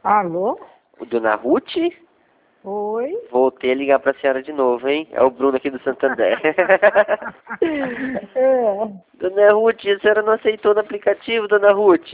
Alô? Dona Ruth? Oi? Voltei a ligar pra senhora de novo, hein? É o Bruno aqui do Santander. É. Dona Ruth, a senhora não aceitou no aplicativo, Dona Ruth?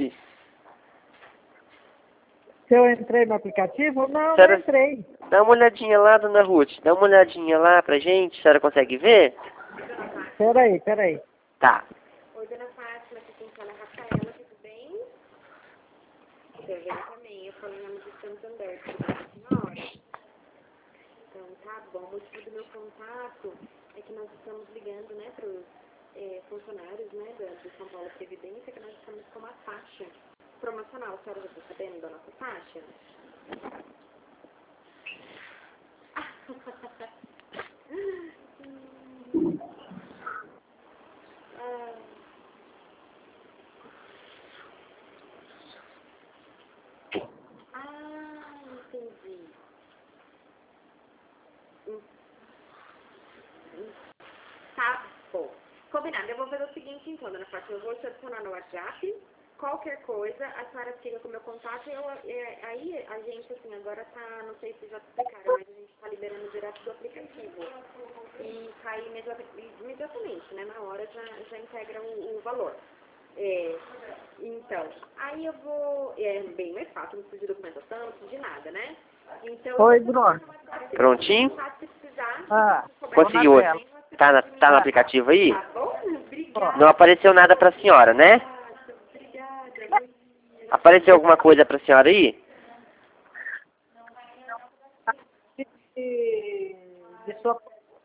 Se eu entrei no aplicativo? Não, não Senhora, entrei. dá uma olhadinha lá, Dona Ruth. Dá uma olhadinha lá pra gente, a senhora consegue ver? Peraí. Tá. Oi, dona Fátima, aqui quem fala é a Rafaela, tudo bem? Tudo bem também, eu falo em nome de Santander, tudo bem, senhora? Então, tá bom, o motivo do meu contato é que nós estamos ligando, né, para os funcionários, né, do São Paulo Previdência, que nós estamos com uma taxa promocional. A senhora já está sabendo da nossa taxa? Entendi. Tá bom. Combinado. Eu vou fazer o seguinte, então, dona Fátima. Eu vou te adicionar no WhatsApp. Qualquer coisa, a senhora fica com o meu contato. Aí a gente, assim, agora tá, não sei se já te explicaram, mas a gente tá liberando direto do aplicativo. E sai imediatamente, né? Na hora já integra o valor. Então, aí eu vou... É bem mais fácil, não precisa de documentação, não precisa de nada, né? Então, Oi, Bruno. Prontinho? se precisar, Conseguiu. tô na tela. Tá no aplicativo aí? tá bom? Obrigada. Não apareceu nada pra senhora, né? Apareceu alguma coisa pra senhora aí? De sua...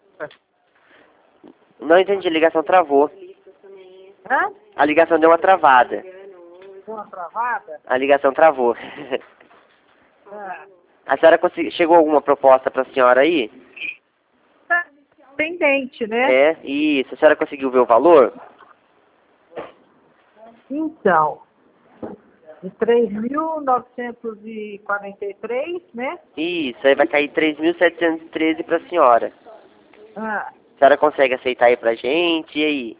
Não entendi, a ligação travou. Hã? A ligação deu uma travada. Deu uma travada? A ligação travou. Ah. A senhora chegou alguma proposta pra senhora aí? Tá pendente, né? É, isso. A senhora conseguiu ver o valor? Então, de 3.943, né? Isso, aí vai cair 3.713 pra senhora. Ah. A senhora consegue aceitar aí pra gente? E aí?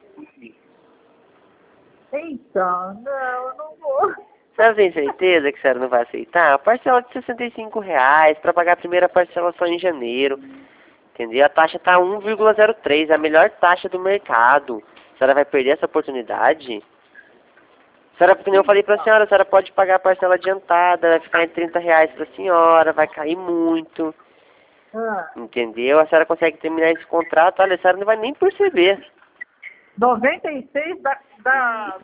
Então, não, eu não vou. A senhora tem certeza que a senhora não vai aceitar? A parcela de R$ 65 para pagar a primeira parcela só em janeiro. Entendeu? A taxa tá 1,03, a melhor taxa do mercado. A senhora vai perder essa oportunidade? A senhora, como eu falei pra senhora, a senhora pode pagar a parcela adiantada, vai ficar em R$ 30 pra senhora, vai cair muito. Ah. Entendeu? A senhora consegue terminar esse contrato, olha, a senhora não vai nem perceber. 96 da...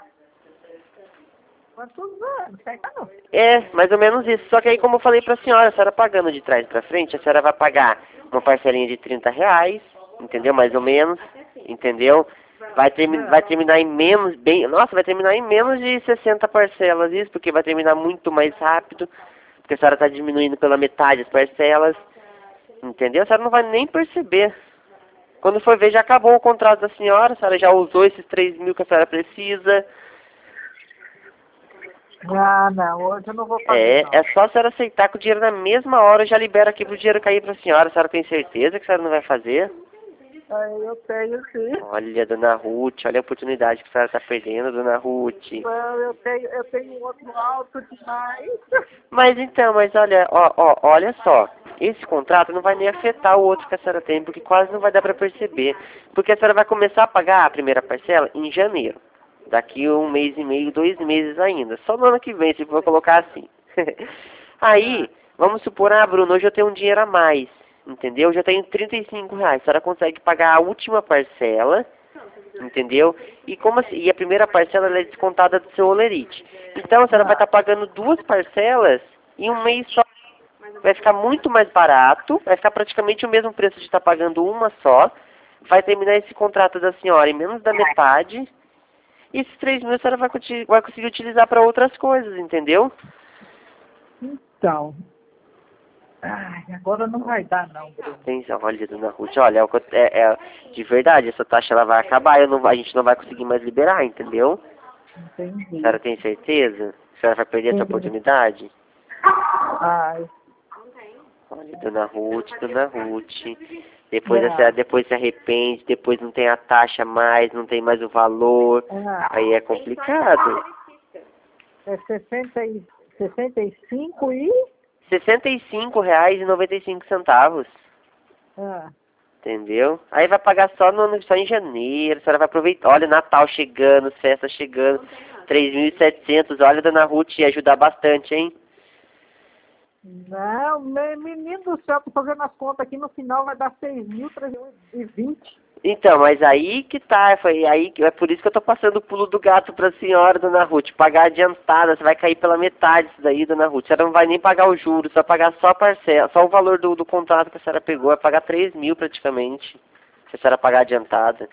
Quantos anos? Não. É, mais ou menos isso. Só que aí, como eu falei pra senhora, a senhora pagando de trás pra frente, a senhora vai pagar uma parcelinha de R$ 30, entendeu? Mais ou menos, entendeu? Vai terminar em menos, vai terminar em menos de 60 parcelas, isso, porque vai terminar muito mais rápido, porque a senhora tá diminuindo pela metade as parcelas, entendeu? A senhora não vai nem perceber. Quando for ver, já acabou o contrato da senhora, a senhora já usou esses 3.000 que a senhora precisa. Ah, não, hoje eu não vou fazer, não. É só a senhora aceitar que o dinheiro na mesma hora já libera aqui pro dinheiro cair pra senhora. A senhora tem certeza que a senhora não vai fazer? Eu tenho sim. Olha, dona Ruth, olha a oportunidade que a senhora tá perdendo, dona Ruth. Não, eu tenho um outro alto demais. Mas olha, olha só. Esse contrato não vai nem afetar o outro que a senhora tem, porque quase não vai dar pra perceber. Porque a senhora vai começar a pagar a primeira parcela em janeiro. Daqui 1 mês e meio, 2 meses ainda. Só no ano que vem, se for colocar assim. Aí, vamos supor, Bruno, hoje eu tenho um dinheiro a mais. Entendeu? Eu já tenho R$ 35. A senhora consegue pagar a última parcela, entendeu? E como assim, e a primeira parcela ela é descontada do seu holerite. Então a senhora vai estar pagando 2 parcelas em 1 mês só. Vai ficar muito mais barato, vai ficar praticamente o mesmo preço de estar pagando uma só. Vai terminar esse contrato da senhora em menos da metade. E esses 3.000 a senhora vai conseguir utilizar para outras coisas, entendeu? Então. Ai, agora não vai dar, não, Bruno. Olha, dona Ruth, olha, de verdade, essa taxa ela vai acabar, a gente não vai conseguir mais liberar, entendeu? Entendi. A senhora tem certeza? A senhora vai perder essa oportunidade? Ai. Olha, dona Ruth. Depois a senhora depois se arrepende, depois não tem a taxa mais, não tem mais o valor. Aí é complicado. É 60 e... 65 e... R$ 65,95. Ah, Entendeu? Aí vai pagar só em janeiro, a senhora vai aproveitar. Olha, Natal chegando, festas chegando, 3.700. Olha, dona Ruth, ia ajudar bastante, hein? não, menino do céu, tô fazendo as contas aqui, no final vai dar 6.320. Então, mas aí que tá, é por isso que eu tô passando o pulo do gato pra senhora, dona Ruth. Pagar adiantada, você vai cair pela metade disso daí, dona Ruth. A senhora não vai nem pagar o juros, só pagar só a parcela, só o valor do contrato que a senhora pegou, vai pagar 3.000 praticamente, se a senhora pagar adiantada.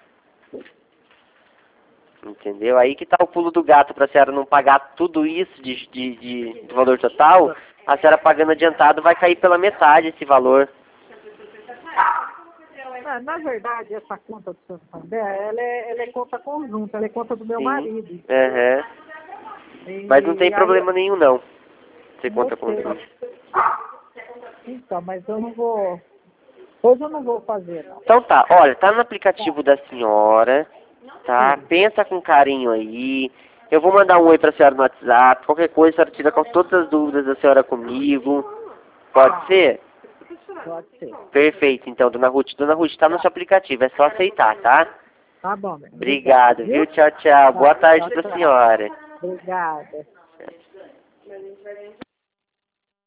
Entendeu? Aí que tá o pulo do gato pra senhora não pagar tudo isso do valor total, a senhora pagando adiantado vai cair pela metade esse valor. Na verdade, essa conta do seu Santander, ela é conta conjunta, ela é conta do meu Sim. marido. Aham. E Mas não tem aí problema nenhum não. Você eu conta com sei. isso. Então, mas eu não vou... Hoje eu não vou fazer, não. Então tá, olha, tá no aplicativo da senhora, tá? Pensa com carinho aí. Eu vou mandar um oi pra senhora no WhatsApp. Qualquer coisa, a senhora tira com todas as dúvidas da senhora comigo. Pode ser? Pode ser. Perfeito, então, dona Ruth. Dona Ruth, tá no seu aplicativo, é só aceitar, tá? Tá bom, meu. Obrigado, viu? Tchau, tchau. Boa tarde pra senhora. Obrigada.